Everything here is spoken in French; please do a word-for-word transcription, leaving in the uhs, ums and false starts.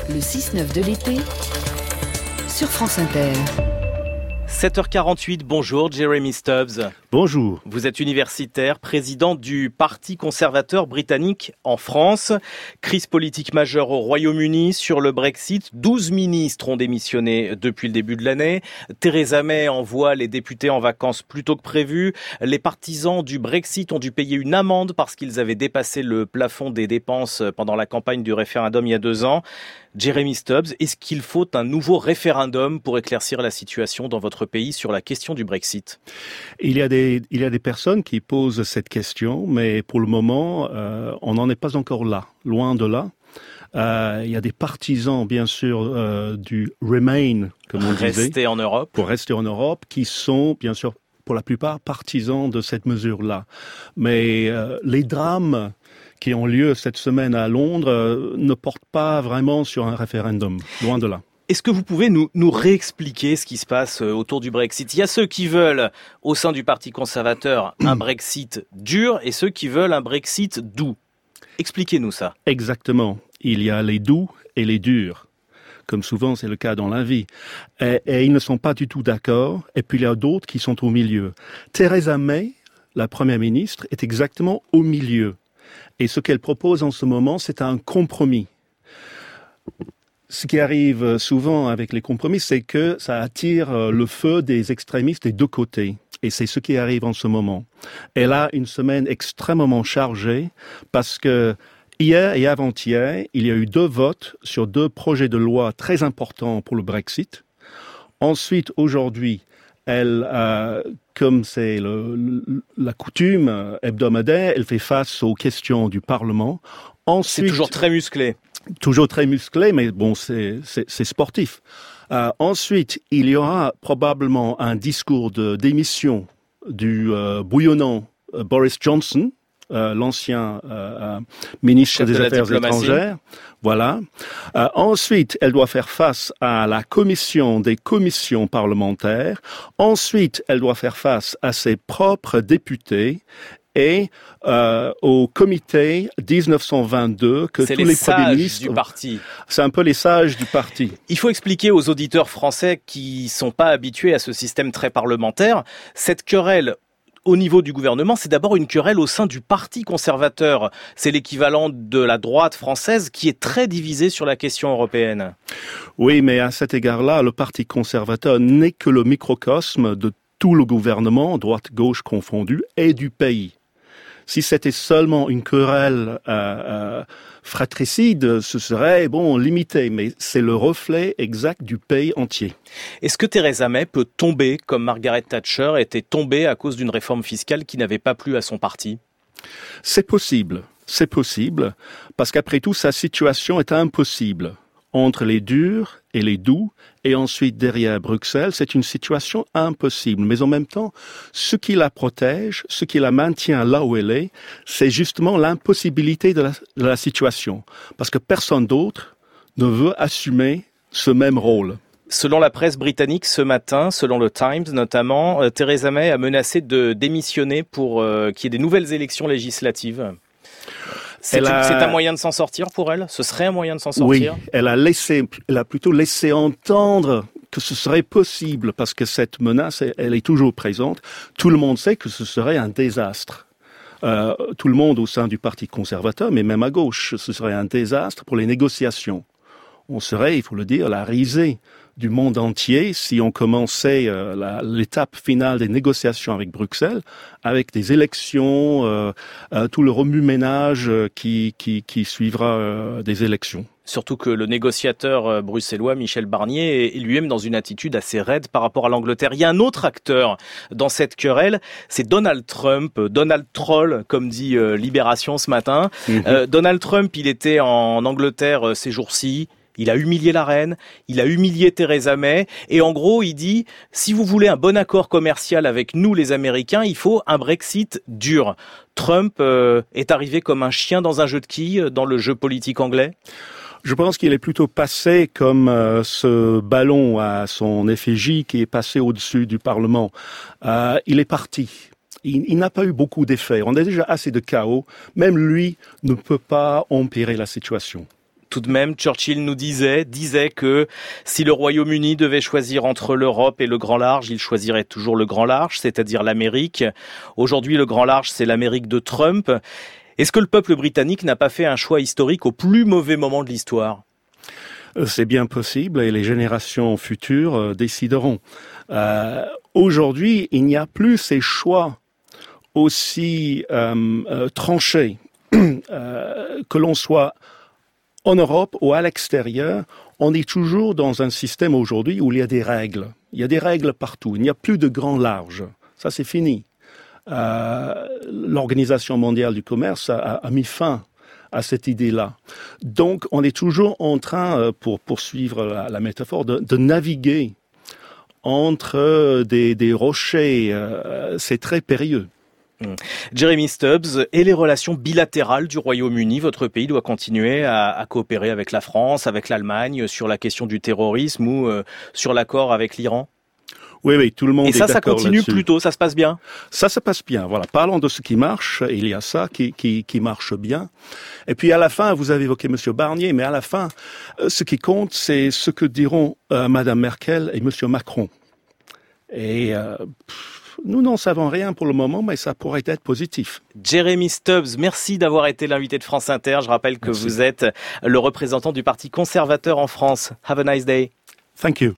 Le six neuf de l'été sur France Inter. sept heures quarante-huit, bonjour Jeremy Stubbs. Bonjour. Vous êtes universitaire, président du Parti conservateur britannique en France. Crise politique majeure au Royaume-Uni sur le Brexit. douze ministres ont démissionné depuis le début de l'année. Theresa May envoie les députés en vacances plus tôt que prévu. Les partisans du Brexit ont dû payer une amende parce qu'ils avaient dépassé le plafond des dépenses pendant la campagne du référendum il y a deux ans. Jeremy Stubbs, est-ce qu'il faut un nouveau référendum pour éclaircir la situation dans votre pays sur la question du Brexit ? Il y a des, il y a des personnes qui posent cette question, mais pour le moment, euh, on n'en est pas encore là, loin de là. Euh, il y a des partisans, bien sûr, euh, du Remain, comme on disait. Rester en Europe. Pour rester en Europe, qui sont, bien sûr, pour la plupart, partisans de cette mesure-là. Mais euh, les drames qui ont lieu cette semaine à Londres euh, ne portent pas vraiment sur un référendum, loin de là. Est-ce que vous pouvez nous, nous réexpliquer ce qui se passe autour du Brexit ? Il y a ceux qui veulent, au sein du Parti conservateur, un Brexit dur et ceux qui veulent un Brexit doux. Expliquez-nous ça. Exactement. Il y a les doux et les durs, comme souvent c'est le cas dans la vie. Et, et ils ne sont pas du tout d'accord. Et puis il y a d'autres qui sont au milieu. Theresa May, la première ministre, est exactement au milieu. Et ce qu'elle propose en ce moment, c'est un compromis. Ce qui arrive souvent avec les compromis, c'est que ça attire le feu des extrémistes des deux côtés. Et c'est ce qui arrive en ce moment. Elle a une semaine extrêmement chargée parce que hier et avant-hier, il y a eu deux votes sur deux projets de loi très importants pour le Brexit. Ensuite, aujourd'hui, elle, euh, comme c'est le, le, la coutume hebdomadaire, elle fait face aux questions du Parlement. Ensuite, c'est toujours très musclé. Toujours très musclé, mais bon, c'est, c'est, c'est sportif. Euh, ensuite, il y aura probablement un discours de démission du euh, bouillonnant euh, Boris Johnson, euh, l'ancien euh, ministre Chef des de Affaires étrangères. Voilà. Euh, ensuite, elle doit faire face à la commission des commissions parlementaires. Ensuite, elle doit faire face à ses propres députés. Et euh, au comité dix-neuf cent vingt-deux que c'est tous les, les sages premiers ministres, du parti. C'est un peu les sages du parti. Il faut expliquer aux auditeurs français qui sont pas habitués à ce système très parlementaire, cette querelle au niveau du gouvernement, c'est d'abord une querelle au sein du Parti conservateur. C'est l'équivalent de la droite française qui est très divisée sur la question européenne. Oui, mais à cet égard-là, le Parti conservateur n'est que le microcosme de tout le gouvernement, droite-gauche confondu, et du pays. Si c'était seulement une querelle euh, euh, fratricide, ce serait, bon, limité, mais c'est le reflet exact du pays entier. Est-ce que Theresa May peut tomber comme Margaret Thatcher était tombée à cause d'une réforme fiscale qui n'avait pas plu à son parti ? C'est possible, c'est possible, parce qu'après tout, sa situation est impossible. Entre les durs et les doux, et ensuite derrière Bruxelles, c'est une situation impossible. Mais en même temps, ce qui la protège, ce qui la maintient là où elle est, c'est justement l'impossibilité de la, de la situation. Parce que personne d'autre ne veut assumer ce même rôle. Selon la presse britannique ce matin, selon le Times notamment, euh, Theresa May a menacé de démissionner pour euh, qu'il y ait des nouvelles élections législatives. C'est, une, a... c'est un moyen de s'en sortir pour elle ? Ce serait un moyen de s'en sortir ? Oui, elle a laissé, elle a plutôt laissé entendre que ce serait possible parce que cette menace, elle est toujours présente. Tout le monde sait que ce serait un désastre. Euh, tout le monde au sein du Parti conservateur, mais même à gauche, ce serait un désastre pour les négociations. On serait, il faut le dire, la risée du monde entier si on commençait euh, la, l'étape finale des négociations avec Bruxelles, avec des élections, euh, euh, tout le remue-ménage euh, qui, qui, qui suivra euh, des élections. Surtout que le négociateur bruxellois Michel Barnier est lui-même dans une attitude assez raide par rapport à l'Angleterre. Il y a un autre acteur dans cette querelle, c'est Donald Trump, Donald Troll, comme dit euh, Libération ce matin. Mmh. Euh, Donald Trump, il était en Angleterre euh, ces jours-ci. Il a humilié la reine, il a humilié Theresa May, et en gros, il dit, si vous voulez un bon accord commercial avec nous, les Américains, il faut un Brexit dur. Trump euh, est arrivé comme un chien dans un jeu de quilles, dans le jeu politique anglais ? Je pense qu'il est plutôt passé comme euh, ce ballon à son effigie qui est passé au-dessus du Parlement. Euh, il est parti. Il, il n'a pas eu beaucoup d'effets. On a déjà assez de chaos. Même lui ne peut pas empirer la situation. Tout de même, Churchill nous disait, disait que si le Royaume-Uni devait choisir entre l'Europe et le grand large, il choisirait toujours le grand large, c'est-à-dire l'Amérique. Aujourd'hui, le grand large, c'est l'Amérique de Trump. Est-ce que le peuple britannique n'a pas fait un choix historique au plus mauvais moment de l'histoire ? C'est bien possible et les générations futures euh, décideront. Euh, aujourd'hui, il n'y a plus ces choix aussi euh, euh, tranchés, euh, que l'on soit en Europe ou à l'extérieur. On est toujours dans un système aujourd'hui où il y a des règles. Il y a des règles partout. Il n'y a plus de grand large. Ça, c'est fini. Euh, l'Organisation mondiale du commerce a, a mis fin à cette idée-là. Donc, on est toujours en train, pour poursuivre la, la métaphore, de, de naviguer entre des, des rochers. Euh, c'est très périlleux. Jeremy Stubbs, et les relations bilatérales du Royaume-Uni, votre pays doit continuer à, à coopérer avec la France, avec l'Allemagne, sur la question du terrorisme ou euh, sur l'accord avec l'Iran ? Oui, oui, tout le monde est d'accord là-dessus. Et ça, ça continue plutôt, ça se passe bien ? Ça se passe bien, voilà. Parlons de ce qui marche, il y a ça qui, qui, qui marche bien. Et puis à la fin, vous avez évoqué Monsieur Barnier, mais à la fin, ce qui compte, c'est ce que diront euh, Madame Merkel et Monsieur Macron. Et euh, pff, nous n'en savons rien pour le moment, mais ça pourrait être positif. Jeremy Stubbs, merci d'avoir été l'invité de France Inter. Je rappelle que merci. Vous êtes le représentant du Parti conservateur en France. Have a nice day. Thank you.